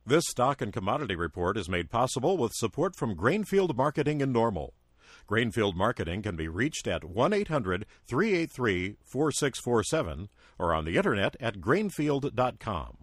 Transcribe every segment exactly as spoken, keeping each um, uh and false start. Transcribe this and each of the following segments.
This stock and commodity report is made possible with support from Grainfield Marketing in Normal. Grainfield Marketing can be reached at one eight hundred, three eight three, four six four seven or on the internet at grainfield dot com.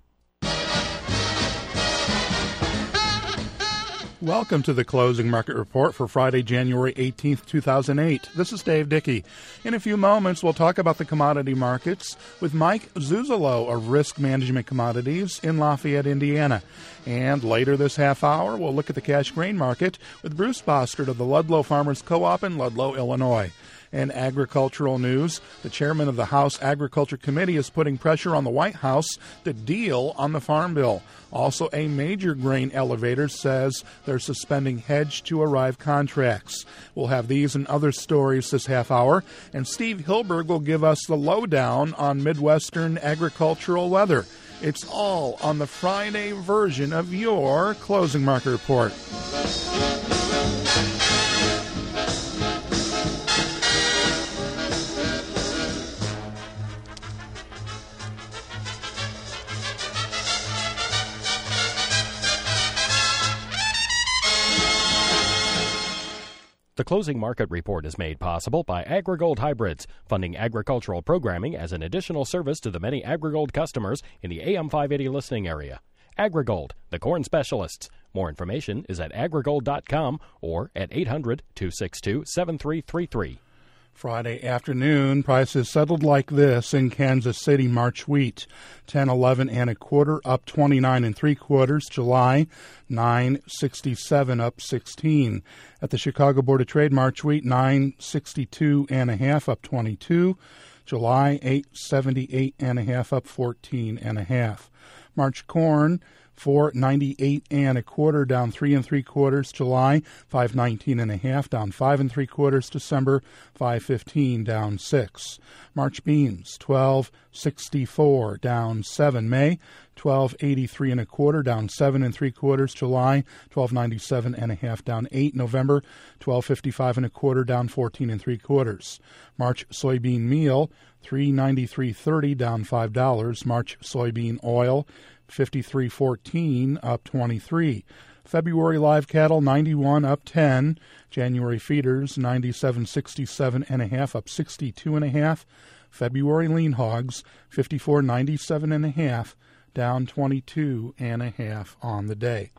Welcome to the Closing Market Report for Friday, January eighteenth, two thousand eight. This is Dave Dickey. In a few moments, we'll talk about the commodity markets with Mike Zuzolo of Risk Management Commodities in Lafayette, Indiana. And later this half hour, we'll look at the cash grain market with Bruce Bostard of the Ludlow Farmers Co-op in Ludlow, Illinois. In agricultural news, the chairman of the House Agriculture Committee is putting pressure on the White House to deal on the Farm Bill. Also, a major grain elevator says they're suspending hedge-to-arrive contracts. We'll have these and other stories this half hour, and Steve Hilberg will give us the lowdown on Midwestern agricultural weather. It's all on the Friday version of your Closing Market Report. The Closing Market Report is made possible by AgriGold Hybrids, funding agricultural programming as an additional service to the many AgriGold customers in the A M five eighty listening area. AgriGold, the corn specialists. More information is at agrigold dot com or at eight hundred, two six two, seven three three three. Friday afternoon, prices settled like this in Kansas City. March wheat, ten eleven and a quarter, up twenty-nine and three quarters. July, nine sixty-seven, up sixteen. At the Chicago Board of Trade, March wheat, nine sixty-two and a half, up twenty-two. July, eight seventy-eight and a half, up fourteen and a half. March corn, four ninety-eight and a quarter, down three and three quarters. July, five nineteen and a half, down five and three quarters. December, five fifteen, down six. March beans, twelve sixty-four, down seven. May, twelve eighty-three and a quarter, down seven and three quarters. July, twelve ninety-seven and a half, down eight. November, twelve fifty-five and a quarter, down fourteen and three quarters. March soybean meal, three ninety-three thirty, down five dollars. March soybean oil, fifty-three fourteen, up twenty-three. February live cattle, ninety-one, up ten. January feeders, ninety-seven sixty-seven and a half, up sixty-two and a half. February lean hogs, fifty-four ninety-seven and a half, down twenty-two and a half on the day.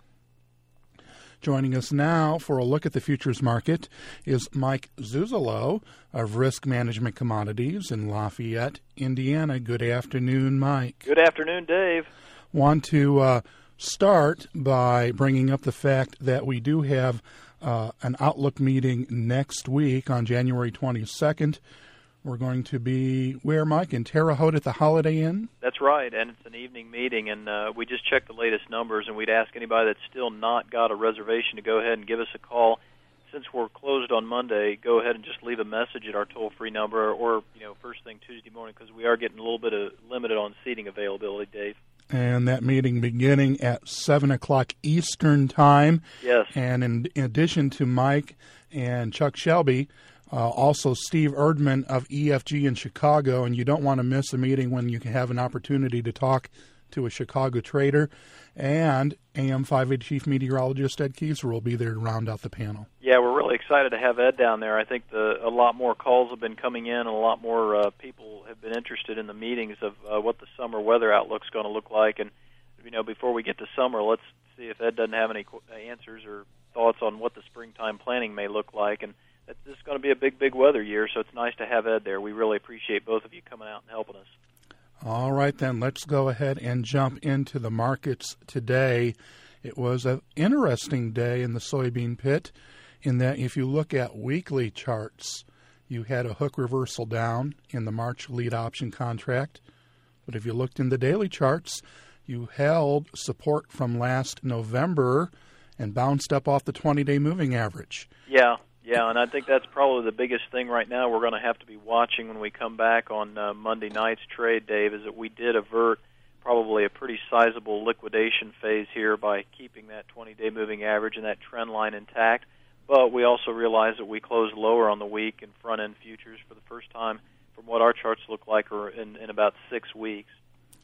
Joining us now for a look at the futures market is Mike Zuzolo of Risk Management Commodities in Lafayette, Indiana. Good afternoon, Mike. Good afternoon, Dave. Want to uh, start by bringing up the fact that we do have uh, an Outlook meeting next week on January twenty-second. We're going to be where, Mike? In Terre Haute at the Holiday Inn? That's right, and it's an evening meeting, and uh, we just checked the latest numbers, and we'd ask anybody that's still not got a reservation to go ahead and give us a call. Since we're closed on Monday, go ahead and just leave a message at our toll-free number or, you know, first thing Tuesday morning, because we are getting a little bit of limited on seating availability, Dave. And that meeting beginning at seven o'clock Eastern Time. Yes. And in, in addition to Mike and Chuck Shelby, uh, also Steve Erdman of E F G in Chicago, and you don't want to miss a meeting when you can have an opportunity to talk to a Chicago trader. And A M five eighty Chief Meteorologist Ed Kieser will be there to round out the panel. Yeah, we're really excited to have Ed down there. I think the, a lot more calls have been coming in, and a lot more uh, people have been interested in the meetings of uh, what the summer weather outlook's going to look like. And, you know, before we get to summer, let's see if Ed doesn't have any answers or thoughts on what the springtime planning may look like. And this is going to be a big, big weather year, so it's nice to have Ed there. We really appreciate both of you coming out and helping us. All right, then, let's go ahead and jump into the markets today. It was an interesting day in the soybean pit in that if you look at weekly charts, you had a hook reversal down in the March lead option contract. But if you looked in the daily charts, you held support from last November and bounced up off the twenty-day moving average. Yeah. Yeah, and I think that's probably the biggest thing right now we're going to have to be watching when we come back on uh, Monday night's trade, Dave, is that we did avert probably a pretty sizable liquidation phase here by keeping that twenty-day moving average and that trend line intact. But we also realize that we closed lower on the week in front-end futures for the first time from what our charts look like are in, in about six weeks.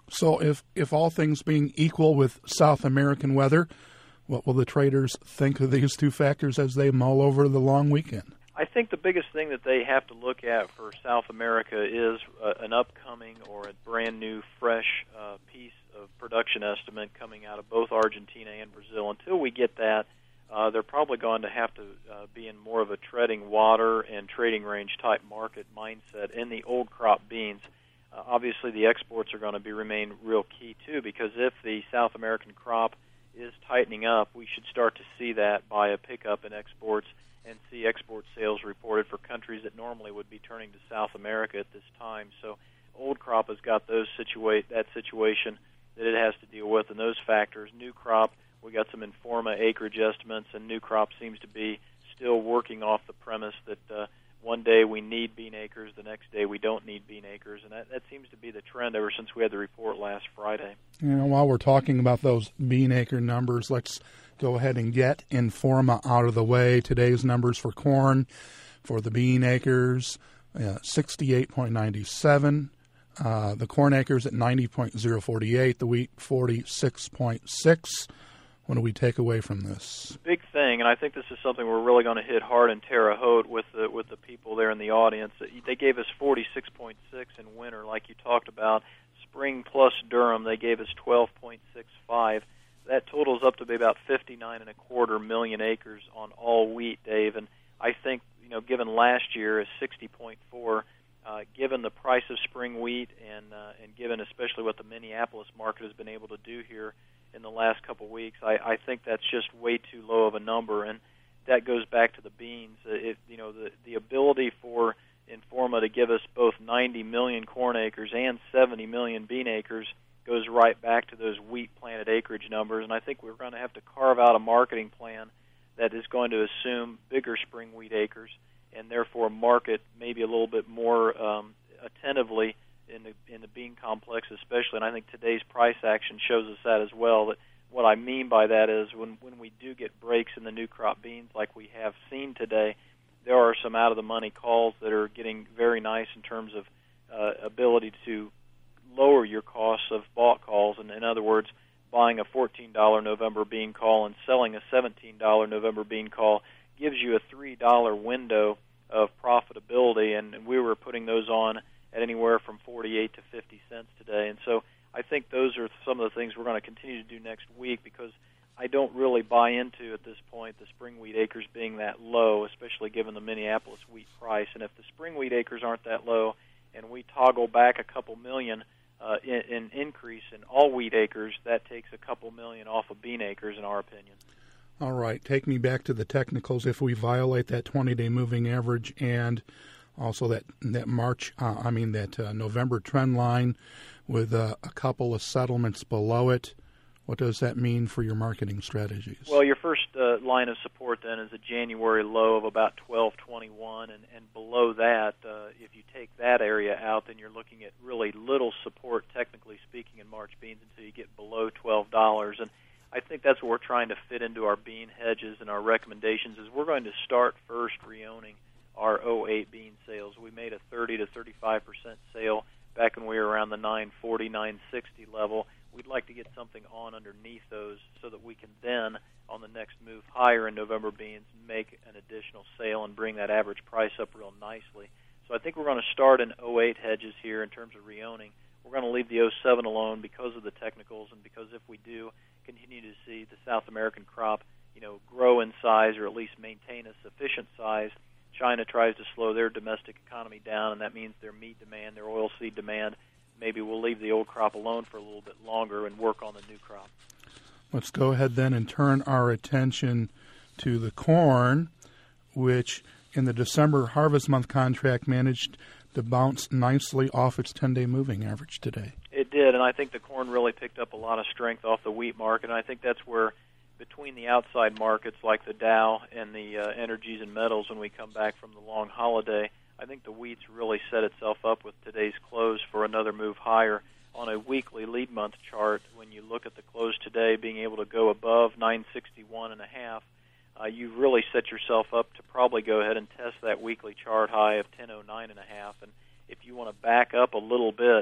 So if, if all things being equal with South American weather, what will the traders think of these two factors as they mull over the long weekend? I think the biggest thing that they have to look at for South America is uh, an upcoming or a brand new, fresh uh, piece of production estimate coming out of both Argentina and Brazil. Until we get that, uh, they're probably going to have to uh, be in more of a treading water and trading range type market mindset in the old crop beans. Uh, obviously, the exports are going to be remain real key too, because if the South American crop is tightening up, we should start to see that by a pickup in exports and see export sales reported for countries that normally would be turning to South America at this time. So old crop has got those situate that situation that it has to deal with, and those factors. New crop, we got some Informa acreage estimates, and new crop seems to be still working off the premise that uh, one day we need bean acres, the next day we don't need bean acres, and that, that seems to be the trend ever since we had the report last Friday. You know, while we're talking about those bean acre numbers, let's go ahead and get Informa out of the way. Today's numbers for corn, for the bean acres, uh, sixty-eight point nine seven. Uh, the corn acres at ninety point zero four eight. The wheat, forty-six point six. What do we take away from this? Big thing, and I think this is something we're really going to hit hard in Terre Haute with the with the people there in the audience. They gave us forty-six point six in winter, like you talked about. Spring plus Durham, they gave us twelve point six five. That totals up to be about fifty-nine and a quarter million acres on all wheat, Dave. And I think, you know, given last year is sixty point four, uh, given the price of spring wheat, and uh, and given especially what the Minneapolis market has been able to do here in the last couple of weeks, I, I think that's just way too low of a number. And that goes back to the beans. It, you know, the the ability for Informa to give us both ninety million corn acres and seventy million bean acres goes right back to those wheat planted acreage numbers, and I think we're going to have to carve out a marketing plan that is going to assume bigger spring wheat acres and therefore market maybe a little bit more um, attentively in the in the bean complex especially, and I think today's price action shows us that as well. That what I mean by that is when, when we do get breaks in the new crop beans like we have seen today, there are some out-of-the-money calls that are getting very nice in terms of uh, ability to lower your costs of bought calls, and in other words, buying a fourteen dollar November bean call and selling a seventeen dollar November bean call gives you a three dollar window of profitability, and, and we were putting those on at anywhere from forty-eight to fifty cents today. And so I think those are some of the things we're going to continue to do next week, because I don't really buy into, at this point, the spring wheat acres being that low, especially given the Minneapolis wheat price. And if the spring wheat acres aren't that low and we toggle back a couple million Uh, in, in increase in all wheat acres, that takes a couple million off of bean acres, in our opinion. All right, take me back to the technicals. If we violate that twenty-day moving average and also that that March, uh, I mean that uh, November trend line with uh, a couple of settlements below it, what does that mean for your marketing strategies? Well, your first uh, line of support then is a January low of about twelve twenty-one, and, and below that, uh, if you take that area out, then you're looking at really little support, technically speaking, in March beans until you get below twelve dollars. And I think that's what we're trying to fit into our bean hedges and our recommendations. Is we're going to start first re-owning our oh eight bean sales. We made a thirty to thirty-five percent sale back when we were around the nine forty, nine sixty level. We'd like to get something on underneath those so that we can then, on the next move higher in November beans, make an additional sale and bring that average price up real nicely. So I think we're going to start in oh eight hedges here in terms of re-owning. We're going to leave the oh seven alone because of the technicals, and because if we do continue to see the South American crop, you know, grow in size or at least maintain a sufficient size, China tries to slow their domestic economy down, and that means their meat demand, their oilseed demand. Maybe we'll leave the old crop alone for a little bit longer and work on the new crop. Let's go ahead then and turn our attention to the corn, which in the December harvest month contract managed to bounce nicely off its ten-day moving average today. It did, and I think the corn really picked up a lot of strength off the wheat market, and I think that's where between the outside markets like the Dow and the uh, energies and metals when we come back from the long holiday, I think the wheat's really set itself up with today's close for another move higher. On a weekly lead month chart, when you look at the close today being able to go above nine sixty-one and a half, uh, you've really set yourself up to probably go ahead and test that weekly chart high of ten oh nine and a half. And if you want to back up a little bit,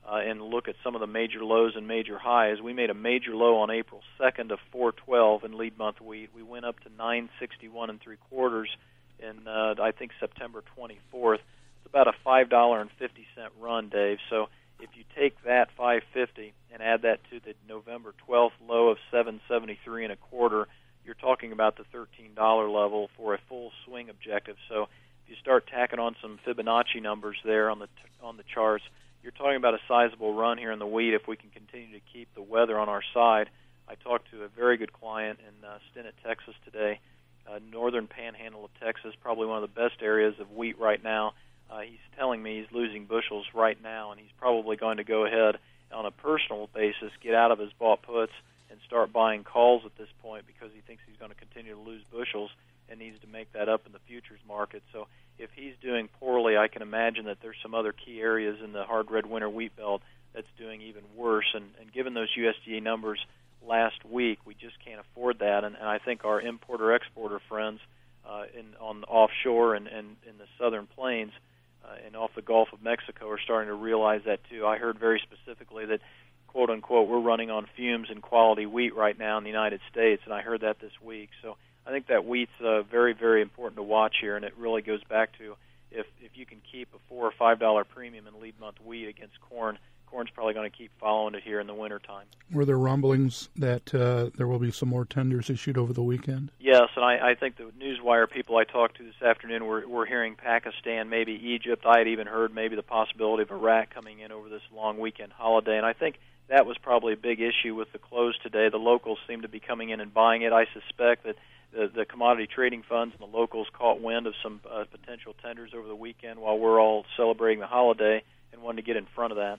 uh, and look at some of the major lows and major highs, we made a major low on April second of four twelve in lead month wheat. We went up to nine sixty-one and three quarters in uh, I think September twenty-fourth. It's about a five dollars and fifty cent run, Dave. So if you take that five fifty and add that to the November twelfth low of seven seventy-three and a quarter, you're talking about the thirteen dollars level for a full swing objective. So if you start tacking on some Fibonacci numbers there on the t- on the charts, you're talking about a sizable run here in the wheat if we can continue to keep the weather on our side. I talked to a very good client in uh, Stinnett, Texas today, uh, northern panhandle of Texas, probably one of the best areas of wheat right now. Uh, he's telling me he's losing bushels right now, and he's probably going to go ahead on a personal basis, get out of his bought puts and start buying calls at this point because he thinks he's going to continue to lose bushels and needs to make that up in the futures market. So if he's doing poorly, I can imagine that there's some other key areas in the hard red winter wheat belt that's doing even worse. And, and given those U S D A numbers last week, we just can't afford that. And, and I think our importer-exporter friends uh, in on offshore and, and in the southern plains uh, and off the Gulf of Mexico are starting to realize that too. I heard very specifically that, quote unquote, we're running on fumes in quality wheat right now in the United States, and I heard that this week. So I think that wheat's uh, very, very important to watch here, and it really goes back to if if you can keep a four or five dollar premium in lead month wheat against corn, corn's probably going to keep following it here in the wintertime. Were there rumblings that uh, there will be some more tenders issued over the weekend? Yes, and I, I think the newswire people I talked to this afternoon were, were hearing Pakistan, maybe Egypt. I had even heard maybe the possibility of Iraq coming in over this long weekend holiday, and I think that was probably a big issue with the close today. The locals seem to be coming in and buying it. I suspect that the, the commodity trading funds and the locals caught wind of some uh, potential tenders over the weekend while we're all celebrating the holiday and wanted to get in front of that.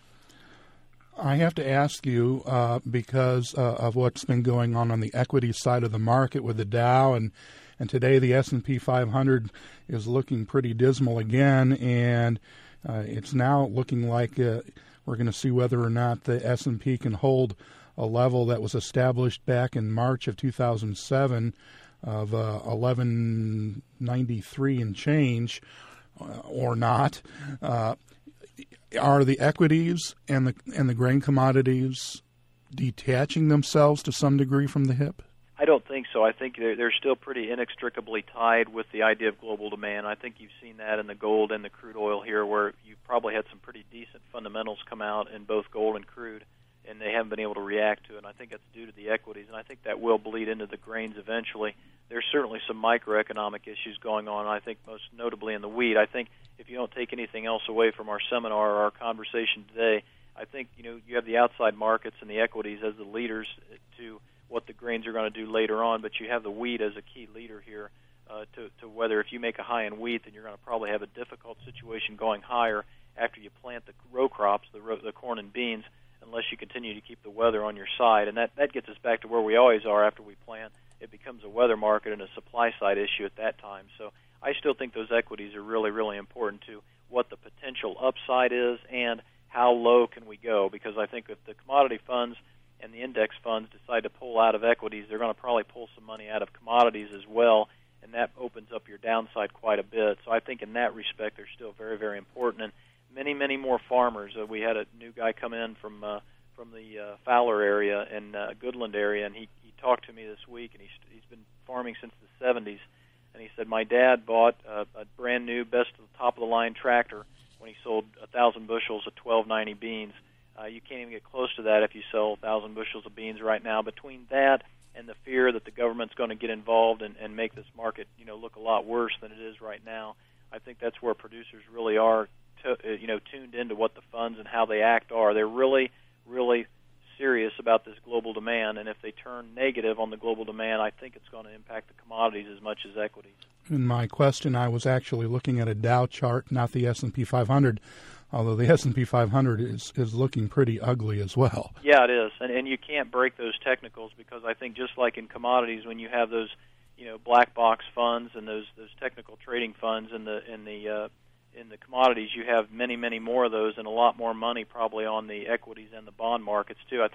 I have to ask you, uh, because uh, of what's been going on on the equity side of the market with the Dow, and, and today the S and P five hundred is looking pretty dismal again, and uh, it's now looking like uh, we're going to see whether or not the S and P can hold a level that was established back in March of two thousand seven of uh, eleven ninety-three and change, uh, or not. Uh, Are the equities and the and the grain commodities detaching themselves to some degree from the hip? I don't think so. I think they're, they're still pretty inextricably tied with the idea of global demand. I think you've seen that in the gold and the crude oil here, where you've probably had some pretty decent fundamentals come out in both gold and crude, and they haven't been able to react to it. And I think that's due to the equities, and I think that will bleed into the grains eventually. There's certainly some microeconomic issues going on, I think most notably in the wheat. I think if you don't take anything else away from our seminar or our conversation today, I think you know you have the outside markets and the equities as the leaders to what the grains are going to do later on, but you have the wheat as a key leader here uh, to, to whether if you make a high in wheat, then you're going to probably have a difficult situation going higher after you plant the row crops, the, ro- the corn and beans, unless you continue to keep the weather on your side. And that, that gets us back to where we always are after we plant. It becomes a weather market and a supply-side issue at that time. So I still think those equities are really, really important to what the potential upside is and how low can we go, because I think if the commodity funds and the index funds decide to pull out of equities, they're going to probably pull some money out of commodities as well, and that opens up your downside quite a bit. So I think in that respect they're still very, very important. And many, many more farmers. Uh, we had a new guy come in from uh, from the uh, Fowler area and uh, Goodland area, and he, he talked to me this week, and he's, he's been farming since the seventies. And he said, my dad bought a, a brand new, best of the top-of-the-line tractor when he sold one thousand bushels of twelve ninety beans. Uh, you can't even get close to that if you sell one thousand bushels of beans right now. Between that and the fear that the government's going to get involved and, and make this market, you know, look a lot worse than it is right now, I think that's where producers really are, to, uh, you know, tuned into what the funds and how they act are. They're really, really serious about this global demand, and if they turn negative on the global demand, I think it's going to impact the commodities as much as equities. In my question, I was actually looking at a Dow chart, not the S and P five hundred, although the S and P five hundred is, is looking pretty ugly as well. Yeah, it is, and and you can't break those technicals, because I think just like in commodities, when you have those, you know, black box funds and those those technical trading funds in the in the uh, in the commodities, you have many, many more of those, and a lot more money probably on the equities and the bond markets too. I think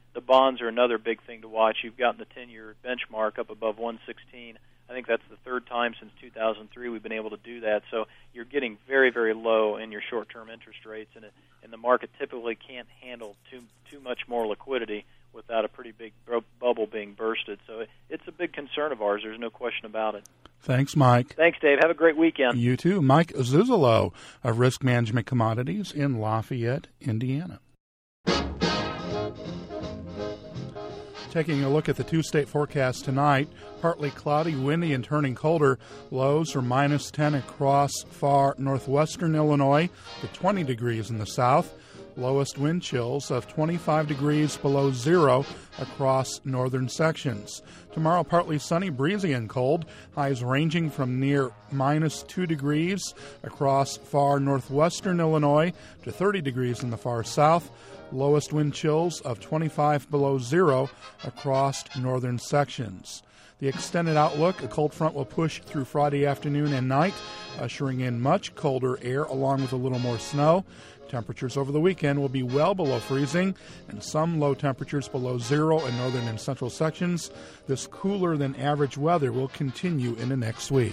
the bonds are another big thing to watch. You've gotten the ten-year benchmark up above one sixteen. I think that's the third time since two thousand three we've been able to do that. So you're getting very, very low in your short-term interest rates, and, it, and the market typically can't handle too too much more liquidity without a pretty big bu- bubble being bursted. So it, it's a big concern of ours. There's no question about it. Thanks, Mike. Thanks, Dave. Have a great weekend. You too. Mike Zuzolo of Risk Management Commodities in Lafayette, Indiana. Taking a look at the two-state forecast tonight, partly cloudy, windy, and turning colder. Lows are minus ten across far northwestern Illinois to twenty degrees in the south. Lowest wind chills of twenty-five degrees below zero across northern sections. Tomorrow, partly sunny, breezy, and cold. Highs ranging from near minus two degrees across far northwestern Illinois to thirty degrees in the far south. Lowest wind chills of twenty-five below zero across northern sections. The extended outlook, a cold front will push through Friday afternoon and night, ushering in much colder air along with a little more snow. Temperatures over the weekend will be well below freezing and some low temperatures below zero in northern and central sections. This cooler than average weather will continue into next week.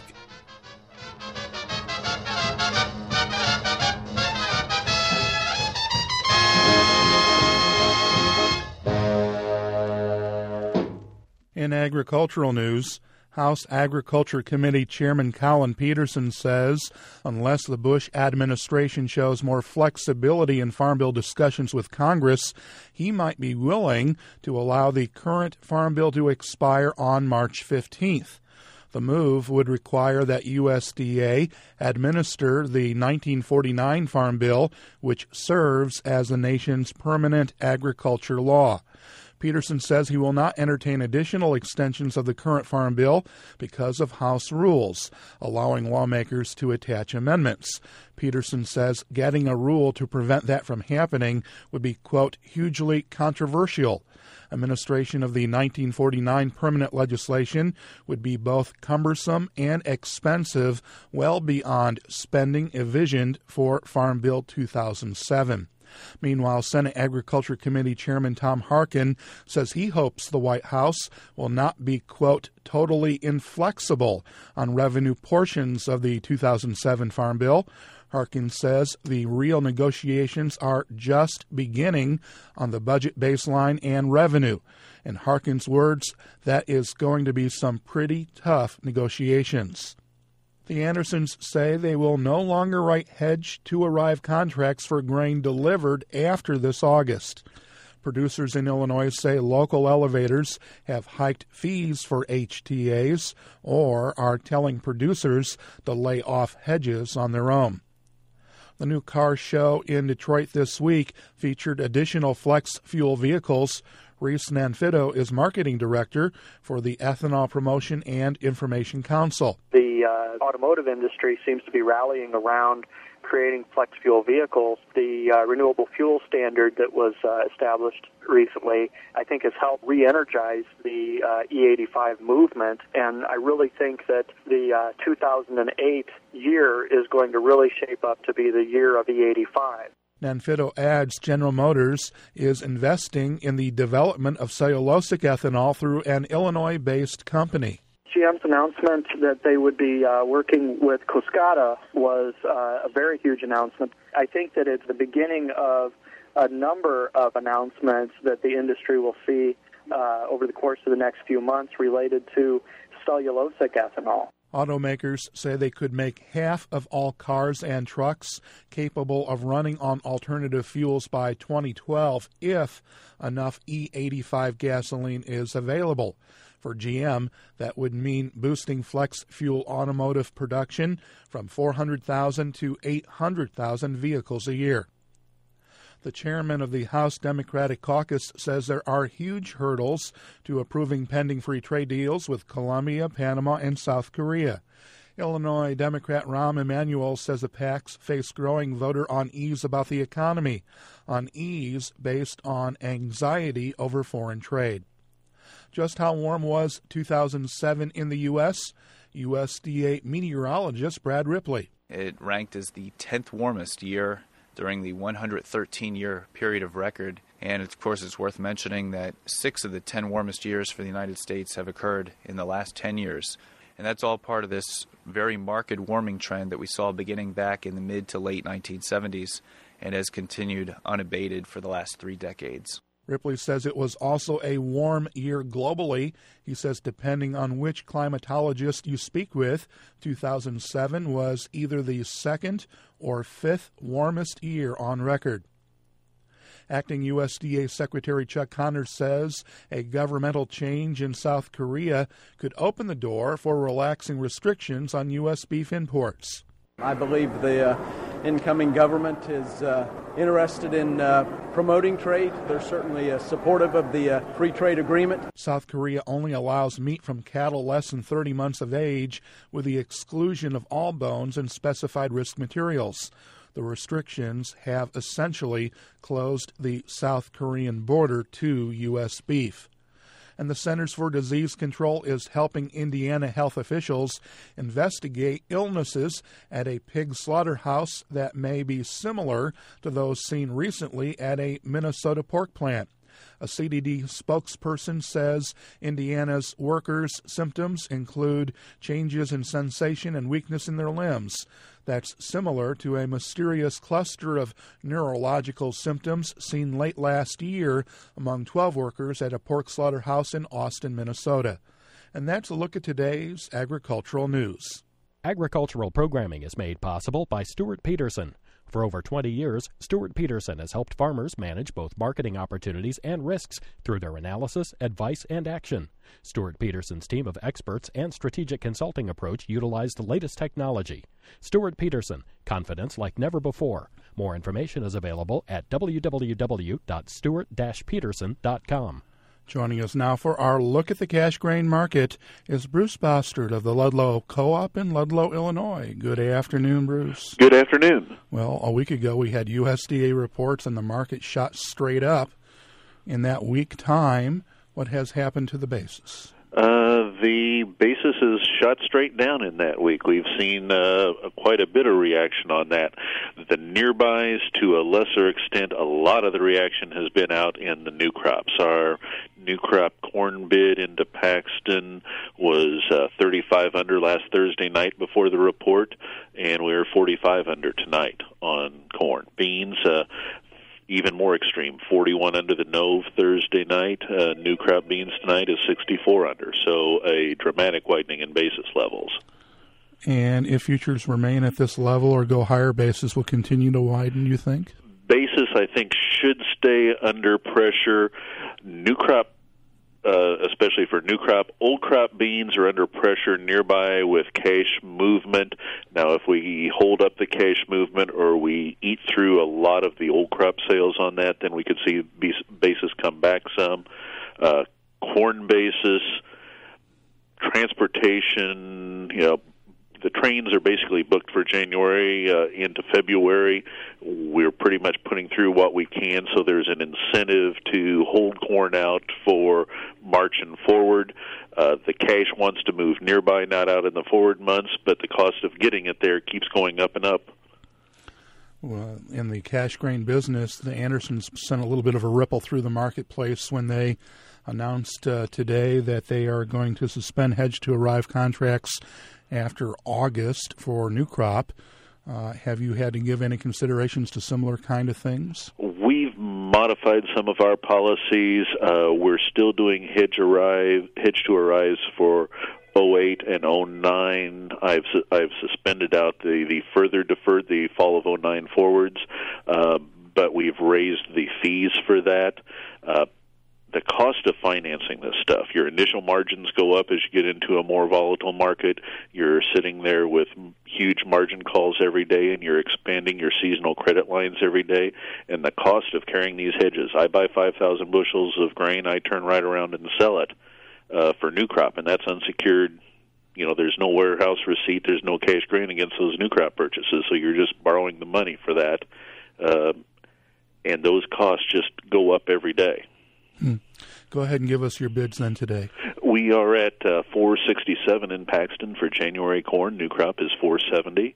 In agricultural news, House Agriculture Committee Chairman Collin Peterson says unless the Bush administration shows more flexibility in Farm Bill discussions with Congress, he might be willing to allow the current Farm Bill to expire on March fifteenth. The move would require that U S D A administer the nineteen forty-nine Farm Bill, which serves as the nation's permanent agriculture law. Peterson says he will not entertain additional extensions of the current Farm Bill because of House rules, allowing lawmakers to attach amendments. Peterson says getting a rule to prevent that from happening would be, quote, hugely controversial. Administration of the nineteen forty-nine permanent legislation would be both cumbersome and expensive, well beyond spending envisioned for Farm Bill two thousand seven. Meanwhile, Senate Agriculture Committee Chairman Tom Harkin says he hopes the White House will not be, quote, totally inflexible on revenue portions of the two thousand seven Farm Bill. Harkin says the real negotiations are just beginning on the budget baseline and revenue. In Harkin's words, that is going to be some pretty tough negotiations. The Andersons say they will no longer write hedge-to-arrive contracts for grain delivered after this August. Producers in Illinois say local elevators have hiked fees for H T As or are telling producers to lay off hedges on their own. The new car show in Detroit this week featured additional flex fuel vehicles. Reese Nanfitto is marketing director for the Ethanol Promotion and Information Council. The uh, automotive industry seems to be rallying around creating flex fuel vehicles. The uh, renewable fuel standard that was uh, established recently, I think, has helped re-energize the uh, E eighty-five movement, and I really think that the uh, two thousand eight year is going to really shape up to be the year of E eighty-five. Nanfitto adds General Motors is investing in the development of cellulosic ethanol through an Illinois-based company. G M's announcement that they would be uh, working with Coscata was uh, a very huge announcement. I think that it's the beginning of a number of announcements that the industry will see uh, over the course of the next few months related to cellulosic ethanol. Automakers say they could make half of all cars and trucks capable of running on alternative fuels by twenty twelve if enough E eighty-five gasoline is available. For G M, that would mean boosting flex fuel automotive production from four hundred thousand to eight hundred thousand vehicles a year. The chairman of the House Democratic Caucus says there are huge hurdles to approving pending free trade deals with Colombia, Panama, and South Korea. Illinois Democrat Rahm Emanuel says the PACs face growing voter unease about the economy, unease based on anxiety over foreign trade. Just how warm was two thousand seven in the U S? U S D A meteorologist Brad Ripley. It ranked as the tenth warmest year during the one hundred thirteen year period of record And, of course, it's worth mentioning that six of the ten warmest years for the United States have occurred in the last ten years. And that's all part of this very marked warming trend that we saw beginning back in the mid to late nineteen seventies and has continued unabated for the last three decades. Ripley says it was also a warm year globally. He says depending on which climatologist you speak with, two thousand seven was either the second or fifth warmest year on record. Acting U S D A Secretary Chuck Connors says a governmental change in South Korea could open the door for relaxing restrictions on U S beef imports. I believe the uh, incoming government is uh, interested in uh, promoting trade. They're certainly uh, supportive of the uh, free trade agreement. South Korea only allows meat from cattle less than thirty months of age, with the exclusion of all bones and specified risk materials. The restrictions have essentially closed the South Korean border to U S beef. And the Centers for Disease Control is helping Indiana health officials investigate illnesses at a pig slaughterhouse that may be similar to those seen recently at a Minnesota pork plant. A C D D spokesperson says Indiana's workers' symptoms include changes in sensation and weakness in their limbs. That's similar to a mysterious cluster of neurological symptoms seen late last year among twelve workers at a pork slaughterhouse in Austin, Minnesota. And that's a look at today's agricultural news. Agricultural programming is made possible by Stuart Peterson. For over twenty years, Stuart Peterson has helped farmers manage both marketing opportunities and risks through their analysis, advice, and action. Stuart Peterson's team of experts and strategic consulting approach utilize the latest technology. Stuart Peterson, confidence like never before. More information is available at w w w dot stuart dash peterson dot com. Joining us now for our look at the cash grain market is Bruce Bostard of the Ludlow Co-op in Ludlow, Illinois. Good afternoon, Bruce. Good afternoon. Well, a week ago we had U S D A reports and the market shot straight up. In that week time, what has happened to the basis? Uh, the basis is shot straight down in that week. We've seen uh, quite a bit of reaction on that. The nearbys, to a lesser extent, a lot of the reaction has been out in the new crops. Our new crop corn bid into Paxton was uh, thirty-five under last Thursday night before the report, and we were forty-five under tonight on corn. Beans, uh, even more extreme, forty-one under the Nove Thursday night. Uh, new crop beans tonight is sixty-four under, so a dramatic widening in basis levels. And if futures remain at this level or go higher, basis will continue to widen, you think? Basis, I think, should stay under pressure. New crop, uh, especially for new crop. Old crop beans are under pressure nearby with cash movement. Now, if we hold up the cash movement or we eat through a lot of the old crop sales on that, then we could see basis come back some. Uh, corn basis, transportation, you know, the trains are basically booked for January uh, into February. We're pretty much putting through what we can, so there's an incentive to hold corn out for March and forward. Uh, the cash wants to move nearby, not out in the forward months, but the cost of getting it there keeps going up and up. Well, in the cash grain business, the Andersons sent a little bit of a ripple through the marketplace when they announced uh, today that they are going to suspend hedge-to-arrive contracts after August for new crop. Uh, have you had to give any considerations to similar kind of things? We've modified some of our policies. Uh, we're still doing hedge arrive, hedge to arrives for oh eight and oh nine. I've I've suspended out the, the further deferred the fall of oh nine forwards, uh, but we've raised the fees for that. Uh, The cost of financing this stuff, your initial margins go up as you get into a more volatile market. You're sitting there with huge margin calls every day, and you're expanding your seasonal credit lines every day. And the cost of carrying these hedges, I buy five thousand bushels of grain, I turn right around and sell it uh, for new crop, and that's unsecured. You know, there's no warehouse receipt, there's no cash grain against those new crop purchases, so you're just borrowing the money for that. Uh, and those costs just go up every day. Hmm. Go ahead and give us your bids then today. We are at uh, four sixty-seven in Paxton for January corn. New crop is four seventy.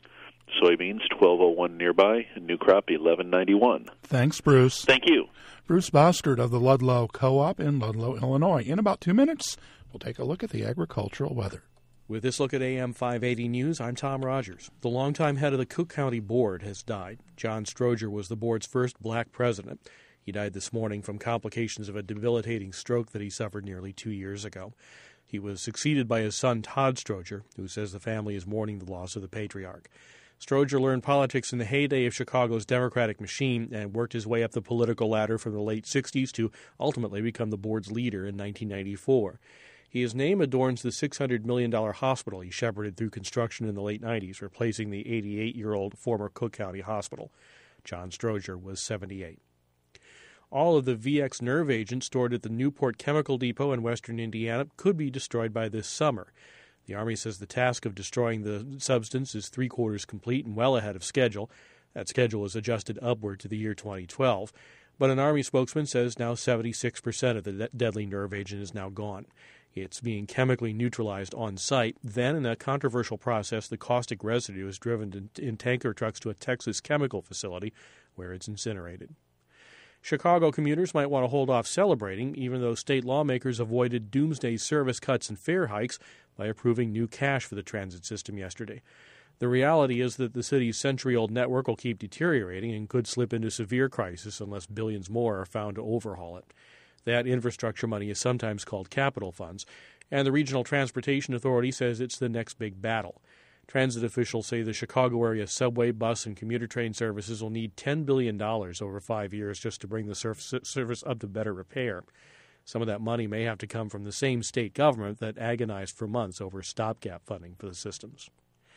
Soybeans twelve oh one nearby, and new crop eleven ninety-one. Thanks, Bruce. Thank you. Bruce Bostard of the Ludlow Co-op in Ludlow, Illinois. In about two minutes, we'll take a look at the agricultural weather. With this look at A M five eighty News, I'm Tom Rogers. The longtime head of the Cook County Board has died. John Stroger was the board's first black president. He died this morning from complications of a debilitating stroke that he suffered nearly two years ago. He was succeeded by his son, Todd Stroger, who says the family is mourning the loss of the patriarch. Stroger learned politics in the heyday of Chicago's Democratic machine and worked his way up the political ladder from the late sixties to ultimately become the board's leader in nineteen ninety-four. His name adorns the six hundred million dollars hospital he shepherded through construction in the late nineties, replacing the eighty-eight-year-old former Cook County Hospital. John Stroger was seventy-eight. All of the V X nerve agents stored at the Newport Chemical Depot in western Indiana could be destroyed by this summer. The Army says the task of destroying the substance is three-quarters complete and well ahead of schedule. That schedule is adjusted upward to the year twenty twelve. But an Army spokesman says now seventy-six percent of the de- deadly nerve agent is now gone. It's being chemically neutralized on site. Then, in a controversial process, the caustic residue is driven in, in tanker trucks to a Texas chemical facility where it's incinerated. Chicago commuters might want to hold off celebrating, even though state lawmakers avoided doomsday service cuts and fare hikes by approving new cash for the transit system yesterday. The reality is that the city's century-old network will keep deteriorating and could slip into severe crisis unless billions more are found to overhaul it. That infrastructure money is sometimes called capital funds, and the Regional Transportation Authority says it's the next big battle. Transit officials say the Chicago area subway, bus, and commuter train services will need ten billion dollars over five years just to bring the service up to better repair. Some of that money may have to come from the same state government that agonized for months over stopgap funding for the systems.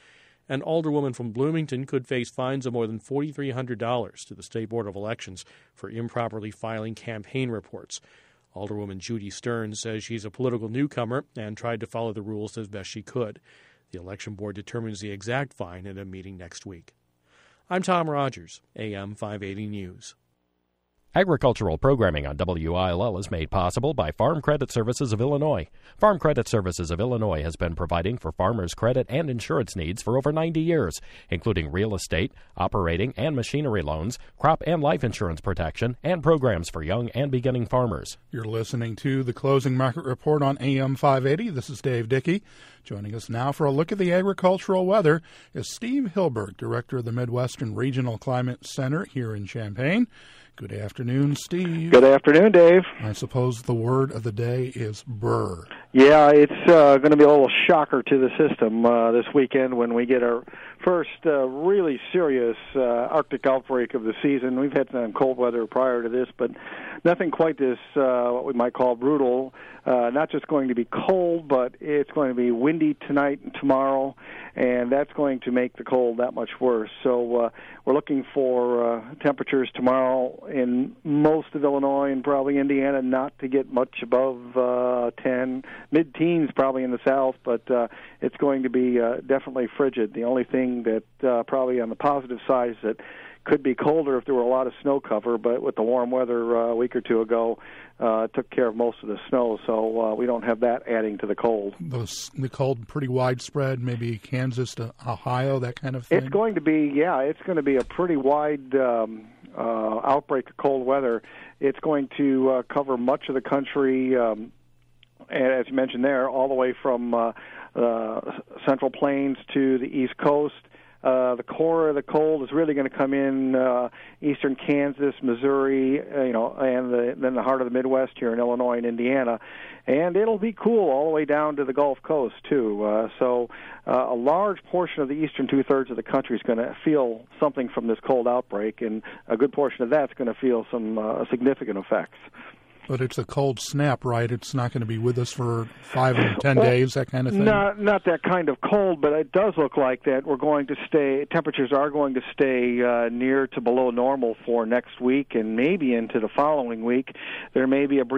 An alderwoman from Bloomington could face fines of more than four thousand three hundred dollars to the State Board of Elections for improperly filing campaign reports. Alderwoman Judy Stearns says she's a political newcomer and tried to follow the rules as best she could. The Election Board determines the exact fine at a meeting next week. I'm Tom Rogers, A M five eighty News. Agricultural programming on W I L L is made possible by Farm Credit Services of Illinois. Farm Credit Services of Illinois has been providing for farmers' credit and insurance needs for over ninety years, including real estate, operating and machinery loans, crop and life insurance protection, and programs for young and beginning farmers. You're listening to the Closing Market Report on A M five eighty. This is Dave Dickey. Joining us now for a look at the agricultural weather is Steve Hilberg, Director of the Midwestern Regional Climate Center here in Champaign. Good afternoon, Steve. Good afternoon, Dave. I suppose the word of the day is brr. Yeah, it's uh, going to be a little shocker to the system uh, this weekend when we get our first uh, really serious uh, Arctic outbreak of the season. We've had some cold weather prior to this, but nothing quite this, uh, what we might call brutal. Uh, not just going to be cold, but it's going to be windy tonight and tomorrow, and that's going to make the cold that much worse. So uh, we're looking for uh, temperatures tomorrow in most of Illinois and probably Indiana not to get much above uh, ten, mid-teens probably in the south, but uh, it's going to be uh, definitely frigid. The only thing that uh, probably on the positive side is that could be colder if there were a lot of snow cover, but with the warm weather uh, a week or two ago, uh, took care of most of the snow, so uh, we don't have that adding to the cold. Those, the cold pretty widespread, maybe Kansas to Ohio, that kind of thing? It's going to be, yeah, it's going to be a pretty wide um, uh, outbreak of cold weather. It's going to uh, cover much of the country, um, and as you mentioned there, all the way from uh, uh, Central Plains to the East Coast. Uh, the core of the cold is really going to come in uh, eastern Kansas, Missouri, uh, you know, and the, then the heart of the Midwest here in Illinois and Indiana. And it'll be cool all the way down to the Gulf Coast, too. Uh, so uh, a large portion of the eastern two-thirds of the country is going to feel something from this cold outbreak, and a good portion of that's going to feel some uh, significant effects. But it's a cold snap, right? It's not going to be with us for five and ten well, days, that kind of thing? Not, not that kind of cold, but it does look like that we're going to stay, temperatures are going to stay uh, near to below normal for next week and maybe into the following week. There may be a brief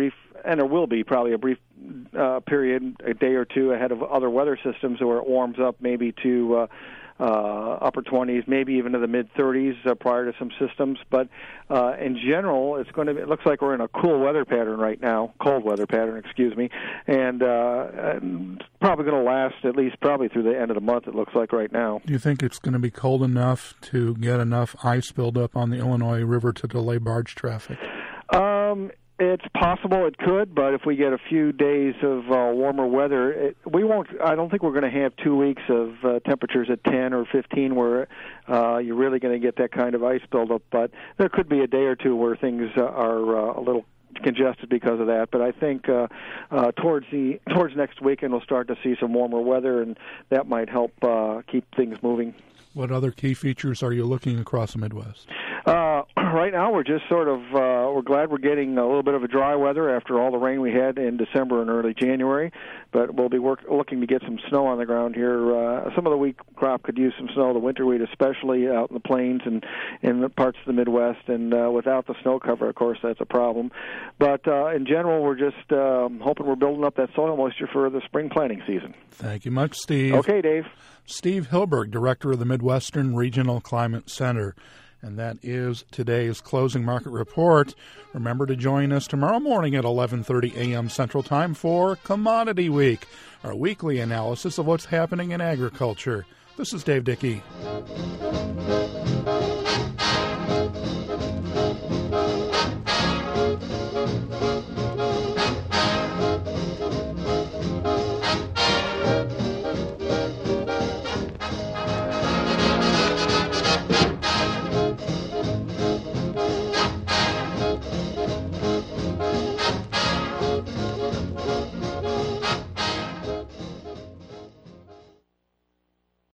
and there will be probably a brief uh, period, a day or two ahead of other weather systems where it warms up maybe to uh, uh, upper twenties, maybe even to the mid thirties uh, prior to some systems. But uh, in general, it's going to. Be, it looks like we're in a cool weather pattern right now, cold weather pattern, excuse me, and, uh, and probably going to last at least probably through the end of the month. It looks like right now. Do you think it's going to be cold enough to get enough ice buildup on the Illinois River to delay barge traffic? Um. It's possible it could, but if we get a few days of uh, warmer weather, it, we won't. I don't think we're going to have two weeks of uh, temperatures at ten or fifteen where uh, you're really going to get that kind of ice buildup. But there could be a day or two where things uh, are uh, a little congested because of that. But I think uh, uh, towards the towards next weekend we'll start to see some warmer weather, and that might help uh, keep things moving. What other key features are you looking across the Midwest? Uh, right now, we're just sort of uh, we're glad we're getting a little bit of a dry weather after all the rain we had in December and early January. But we'll be work, looking to get some snow on the ground here. Uh, some of the wheat crop could use some snow. The winter wheat, especially out in the plains and in the parts of the Midwest. And uh, without the snow cover, of course, that's a problem. But uh, in general, we're just um, hoping we're building up that soil moisture for the spring planting season. Thank you much, Steve. Okay, Dave. Steve Hilberg, Director of the Midwestern Regional Climate Center. And that is today's Closing Market Report. Remember to join us tomorrow morning at eleven thirty a.m. Central Time for Commodity Week, our weekly analysis of what's happening in agriculture. This is Dave Dickey.